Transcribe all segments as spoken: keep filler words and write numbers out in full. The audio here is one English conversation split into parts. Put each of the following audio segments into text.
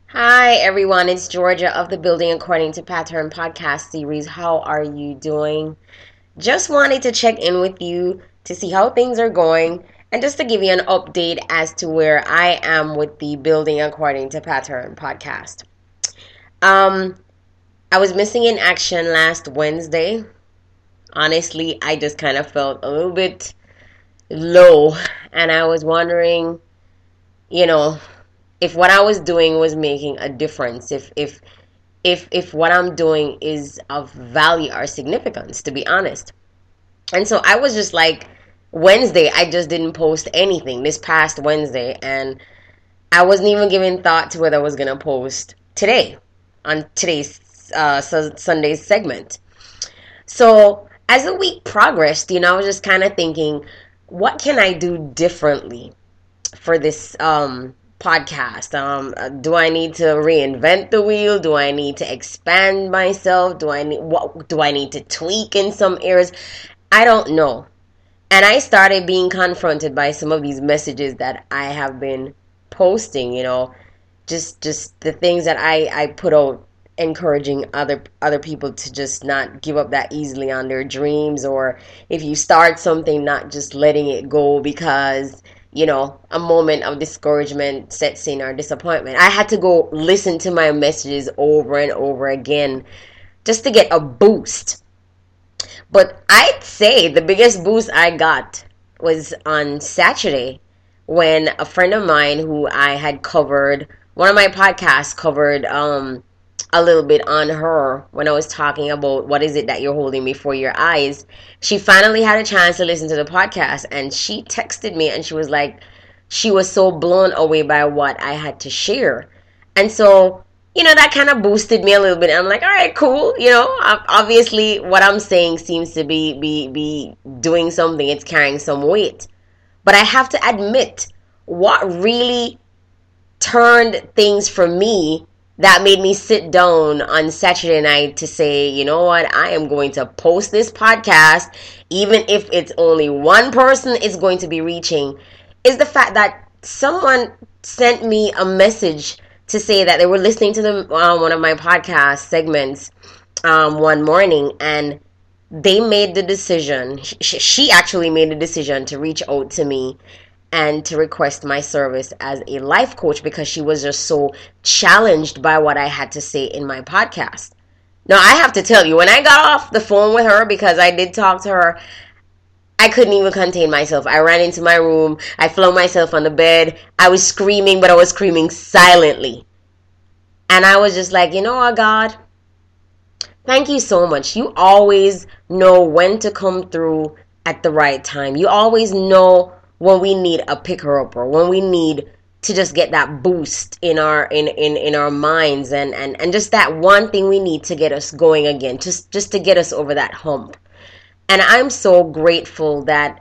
Hi, everyone. It's Georgia of the Building According to Pattern podcast series. How are you doing? Just wanted to check in with you to see how things are going and just to give you an update as to where I am with the Building According to Pattern podcast. Um, I was missing in action last Wednesday. Honestly, I just kind of felt a little bit low, and I was wondering, you know, if what I was doing was making a difference, if if if if what I'm doing is of value or significance, to be honest. And so I was just like, Wednesday, I just didn't post anything this past Wednesday, and I wasn't even giving thought to whether I was gonna post today on today's uh, Sunday's segment. So as the week progressed, you know, I was just kind of thinking, what can I do differently for this um podcast? Um, uh, do I need to reinvent the wheel? Do I need to expand myself? Do I need what? Do I need to tweak in some areas? I don't know. And I started being confronted by some of these messages that I have been posting. You know, just just the things that I I put out, encouraging other other people to just not give up that easily on their dreams, or if you start something, not just letting it go because you know, a moment of discouragement sets in or disappointment. I had to go listen to my messages over and over again just to get a boost. But I'd say the biggest boost I got was on Saturday when a friend of mine who I had covered, one of my podcasts covered um, a little bit on her when I was talking about what is it that you're holding before your eyes. She finally had a chance to listen to the podcast, and she texted me and she was like, she was so blown away by what I had to share. And so, you know, that kind of boosted me a little bit. I'm like, all right, cool. You know, obviously what I'm saying seems to be, be, be doing something. It's carrying some weight. But I have to admit, what really turned things for me, that made me sit down on Saturday night to say, you know what, I am going to post this podcast, even if it's only one person it's going to be reaching, is the fact that someone sent me a message to say that they were listening to the, uh, one of my podcast segments um, one morning, and they made the decision, she, she actually made the decision to reach out to me and to request my service as a life coach because she was just so challenged by what I had to say in my podcast. Now, I have to tell you, when I got off the phone with her, because I did talk to her, I couldn't even contain myself. I ran into my room. I flung myself on the bed. I was screaming, but I was screaming silently. And I was just like, you know what, God? Thank you so much. You always know when to come through at the right time. You always know when we need a picker-upper, when we need to just get that boost in our in, in, in our minds, and, and, and just that one thing we need to get us going again, just, just to get us over that hump. And I'm so grateful that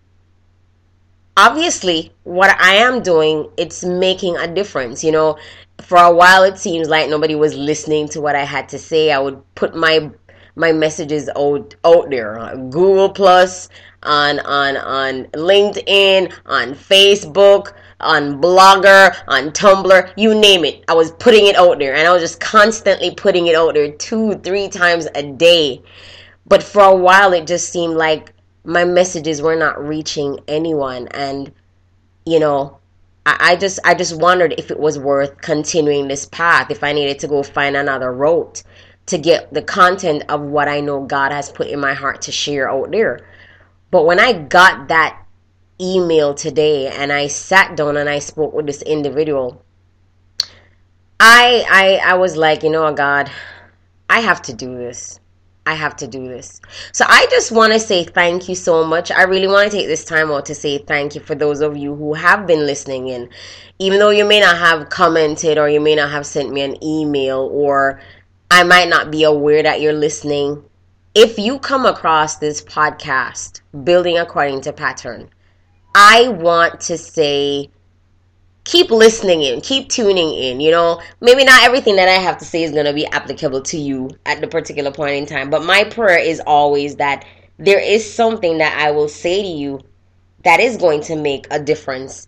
obviously what I am doing, it's making a difference. You know, for a while it seems like nobody was listening to what I had to say. I would put my my messages out out there on Google Plus, on on on LinkedIn, on Facebook, on Blogger, on Tumblr, you name it. I was putting it out there, and I was just constantly putting it out there two, three times a day. But for a while it just seemed like my messages were not reaching anyone, and you know, I, I just I just wondered if it was worth continuing this path, if I needed to go find another route to get the content of what I know God has put in my heart to share out there. But when I got that email today and I sat down and I spoke with this individual, I I I was like, you know what, God, I have to do this. I have to do this. So I just want to say thank you so much. I really want to take this time out to say thank you for those of you who have been listening in. Even though you may not have commented, or you may not have sent me an email, or I might not be aware that you're listening. If you come across this podcast, Building According to Pattern, I want to say, keep listening in, keep tuning in. You know, maybe not everything that I have to say is going to be applicable to you at the particular point in time, but my prayer is always that there is something that I will say to you that is going to make a difference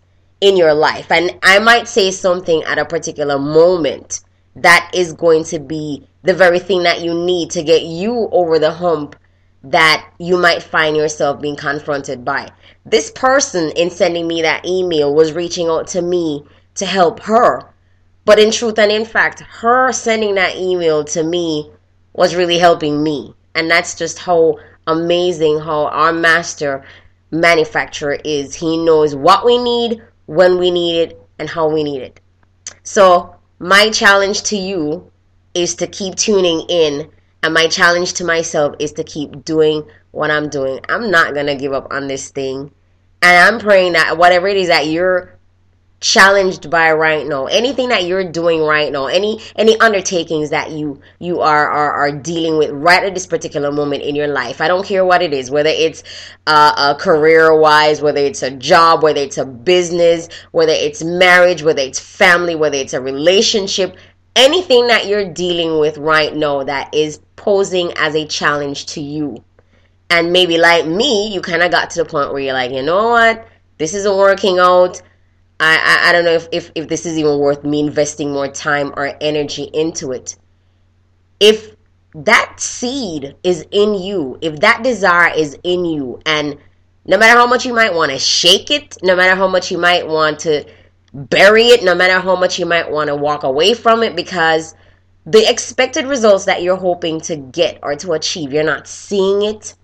in your life. And I might say something at a particular moment that is going to be the very thing that you need to get you over the hump that you might find yourself being confronted by. This person, in sending me that email, was reaching out to me to help her. But in truth and in fact, her sending that email to me was really helping me. And that's just how amazing how our master manufacturer is. He knows what we need, when we need it, and how we need it. So my challenge to you is to keep tuning in, and my challenge to myself is to keep doing what I'm doing. I'm not going to give up on this thing. And I'm praying that whatever it is that you're challenged by right now, anything that you're doing right now, any any undertakings that you you are are, are dealing with right at this particular moment in your life, I don't care what it is, whether it's uh, a career wise, whether it's a job, whether it's a business, whether it's marriage, whether it's family, whether it's a relationship, anything that you're dealing with right now that is posing as a challenge to you. And maybe like me, you kind of got to the point where you're like, you know what, this isn't working out. I, I, I don't know if, if, if this is even worth me investing more time or energy into it. If that seed is in you, if that desire is in you, and no matter how much you might want to shake it, no matter how much you might want to bury it, no matter how much you might want to walk away from it, because the expected results that you're hoping to get or to achieve, you're not seeing it.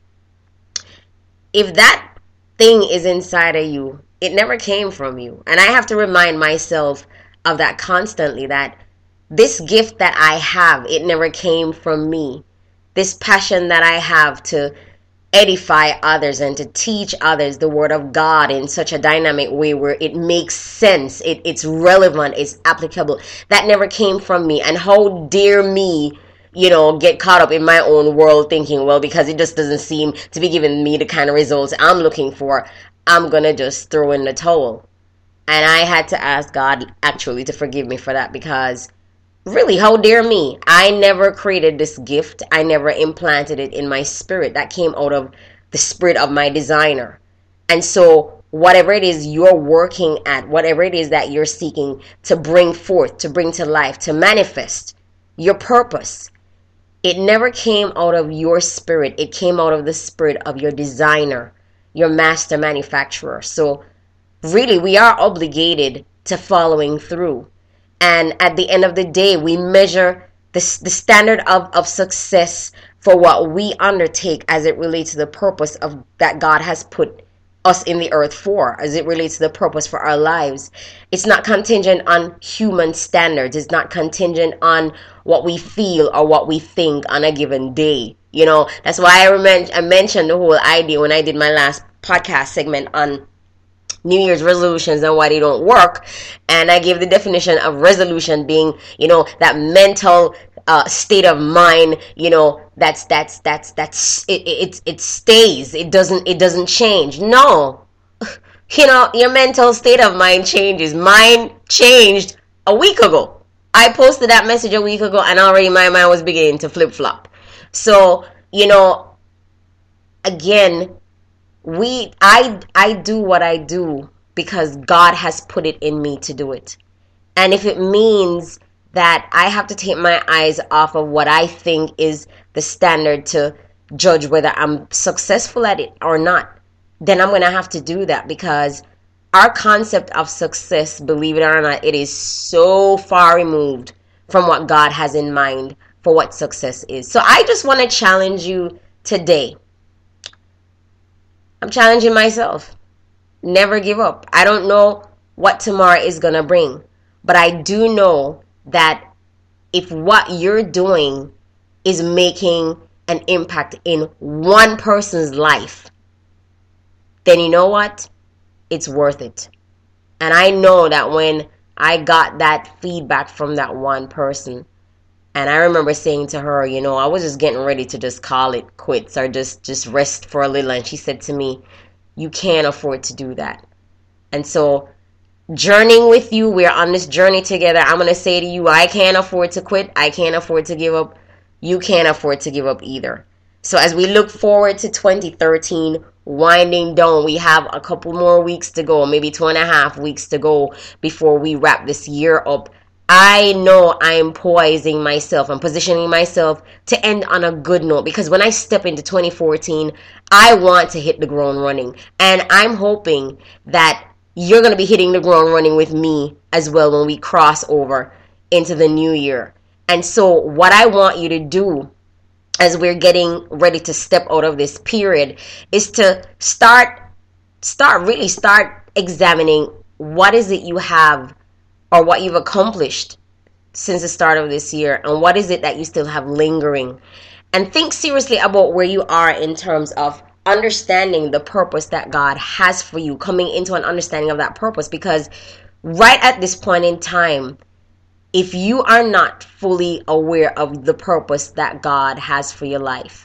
If that thing is inside of you, it never came from you. And I have to remind myself of that constantly, that this gift that I have, it never came from me. This passion that I have to edify others and to teach others the word of God in such a dynamic way where it makes sense, it, it's relevant, it's applicable, that never came from me. And how dare me, you know, get caught up in my own world thinking, well, because it just doesn't seem to be giving me the kind of results I'm looking for, I'm going to just throw in the towel. And I had to ask God actually to forgive me for that, because really, how dare me? I never created this gift. I never implanted it in my spirit. That came out of the spirit of my designer. And so whatever it is you're working at, whatever it is that you're seeking to bring forth, to bring to life, to manifest your purpose, it never came out of your spirit. It came out of the spirit of your designer, your master manufacturer. So really, we are obligated to following through. And at the end of the day, we measure the, the standard of, of success for what we undertake as it relates to the purpose of that God has put us in the earth for, as it relates to the purpose for our lives. It's not contingent on human standards. It's not contingent on what we feel or what we think on a given day. You know, that's why I, remember, I mentioned the whole idea when I did my last podcast segment on New Year's resolutions and why they don't work. And I gave the definition of resolution being, you know, that mental uh, state of mind, you know, that's, that's, that's, that's, it, it, it stays. It doesn't, it doesn't change. No, you know, your mental state of mind changes. Mine changed a week ago. I posted that message a week ago and already my mind was beginning to flip flop. So, you know, again, We, I, I do what I do because God has put it in me to do it. And if it means that I have to take my eyes off of what I think is the standard to judge whether I'm successful at it or not, then I'm going to have to do that, because our concept of success, believe it or not, it is so far removed from what God has in mind for what success is. So I just want to challenge you today. I'm challenging myself. Never give up. I don't know what tomorrow is going to bring, but I do know that if what you're doing is making an impact in one person's life, then you know what? It's worth it. And I know that when I got that feedback from that one person, and I remember saying to her, you know, I was just getting ready to just call it quits or just, just rest for a little. And she said to me, you can't afford to do that. And so journeying with you, we're on this journey together. I'm going to say to you, I can't afford to quit. I can't afford to give up. You can't afford to give up either. So as we look forward to twenty thirteen, winding down. We have a couple more weeks to go, maybe two and a half weeks to go before we wrap this year up. I know I'm poising myself and positioning myself to end on a good note, because when I step into twenty fourteen, I want to hit the ground running. And I'm hoping that you're going to be hitting the ground running with me as well when we cross over into the new year. And so what I want you to do as we're getting ready to step out of this period is to start, start really start examining what is it you have or what you've accomplished since the start of this year, and what is it that you still have lingering. And think seriously about where you are in terms of understanding the purpose that God has for you, coming into an understanding of that purpose. Because right at this point in time, if you are not fully aware of the purpose that God has for your life,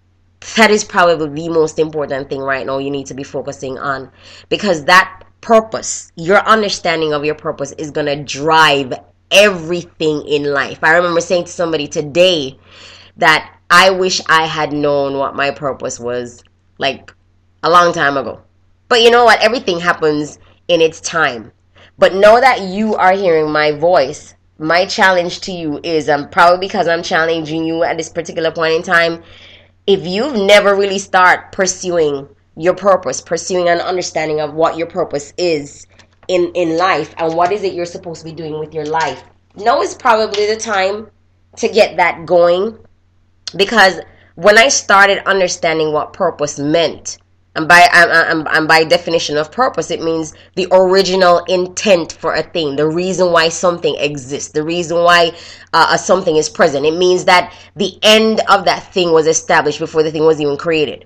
that is probably the most important thing right now you need to be focusing on. Because that purpose, your understanding of your purpose, is going to drive everything in life. I remember saying to somebody today that I wish I had known what my purpose was like a long time ago. But you know what? Everything happens in its time. But know that you are hearing my voice. My challenge to you is, um, probably because I'm challenging you at this particular point in time, if you've never really start pursuing your purpose, pursuing an understanding of what your purpose is in, in life and what is it you're supposed to be doing with your life, now is probably the time to get that going. Because when I started understanding what purpose meant, and by and, and by definition of purpose, it means the original intent for a thing, the reason why something exists, the reason why uh, something is present. It means that the end of that thing was established before the thing was even created.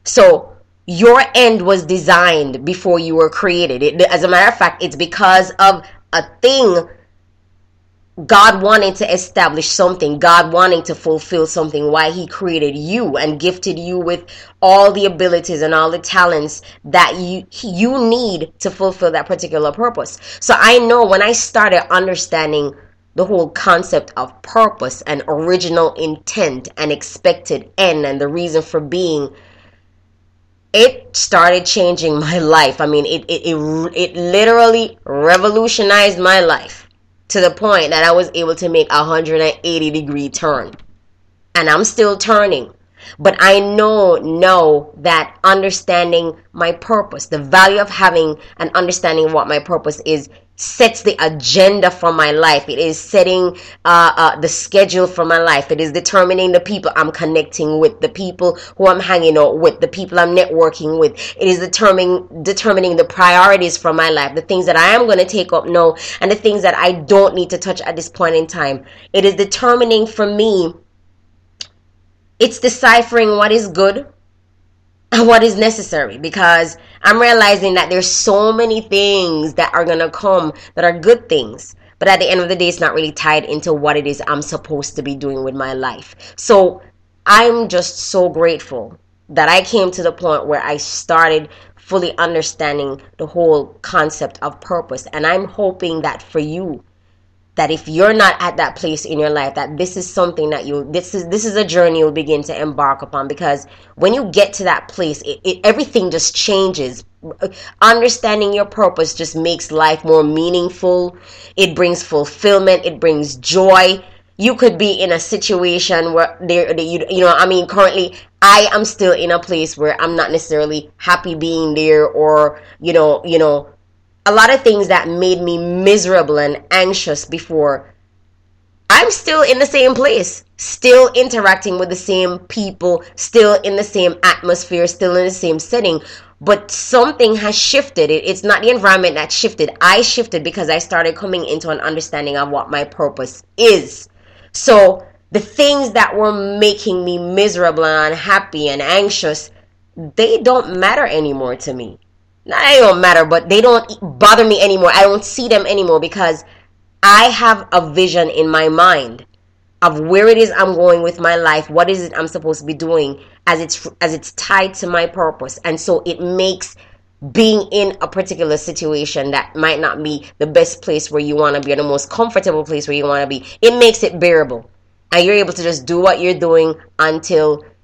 So your end was designed before you were created. It, as a matter of fact, it's because of a thing, God wanting to establish something, God wanting to fulfill something, why he created you and gifted you with all the abilities and all the talents that you you need to fulfill that particular purpose. So I know when I started understanding the whole concept of purpose and original intent and expected end and the reason for being, it started changing my life. I mean, it it it, it literally revolutionized my life, to the point that I was able to make a one hundred eighty degree turn. And I'm still turning. But I know know that understanding my purpose, the value of having an understanding of what my purpose is, sets the agenda for my life. It is setting uh, uh, the schedule for my life. It is determining the people I'm connecting with, the people who I'm hanging out with, the people I'm networking with. It is determining determining the priorities for my life, the things that I am going to take up now and the things that I don't need to touch at this point in time. It is determining for me, it's deciphering what is good and what is necessary, because I'm realizing that there's so many things that are going to come that are good things, but at the end of the day, it's not really tied into what it is I'm supposed to be doing with my life. So I'm just so grateful that I came to the point where I started fully understanding the whole concept of purpose. And I'm hoping that for you, that if you're not at that place in your life, that this is something that you, this is this is a journey you'll begin to embark upon. Because when you get to that place, it, it, everything just changes. Understanding your purpose just makes life more meaningful. It brings fulfillment. It brings joy. You could be in a situation where there, you, you know, I mean, currently I am still in a place where I'm not necessarily happy being there, or, you know, you know, a lot of things that made me miserable and anxious before, I'm still in the same place, still interacting with the same people, still in the same atmosphere, still in the same setting. But something has shifted. It, it's not the environment that shifted. I shifted because I started coming into an understanding of what my purpose is. So the things that were making me miserable and unhappy and anxious, they don't matter anymore to me. Not they don't matter, but they don't bother me anymore. I don't see them anymore, because I have a vision in my mind of where it is I'm going with my life, what is it I'm supposed to be doing as it's as it's tied to my purpose. And so it makes being in a particular situation that might not be the best place where you want to be, or the most comfortable place where you want to be, it makes it bearable. And you're able to just do what you're doing until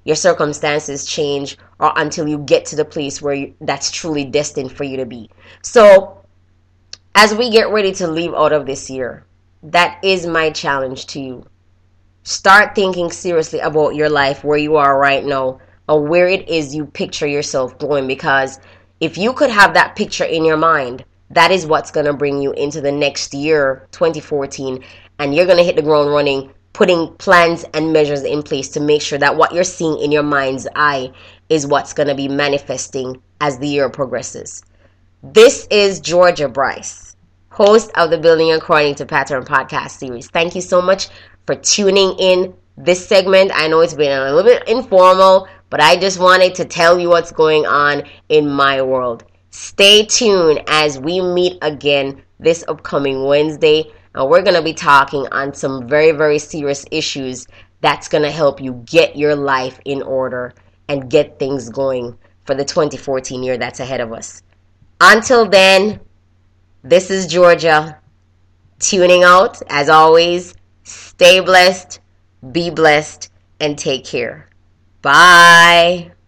your circumstances change or until you get to the place where you, that's truly destined for you to be. So as we get ready to leave out of this year, that is my challenge to you. Start thinking seriously about your life, where you are right now, or where it is you picture yourself going. Because if you could have that picture in your mind, that is what's going to bring you into the next year, twenty fourteen, and you're going to hit the ground running, putting plans and measures in place to make sure that what you're seeing in your mind's eye is what's going to be manifesting as the year progresses. This is Georgia Bryce, host of the Building According to Pattern podcast series. Thank you so much for tuning in this segment. I know it's been a little bit informal, but I just wanted to tell you what's going on in my world. Stay tuned as we meet again this upcoming Wednesday, and we're going to be talking on some very, very serious issues that's going to help you get your life in order and get things going for the twenty fourteen year that's ahead of us. Until then, this is Georgia tuning out. As always, stay blessed, be blessed, and take care. Bye.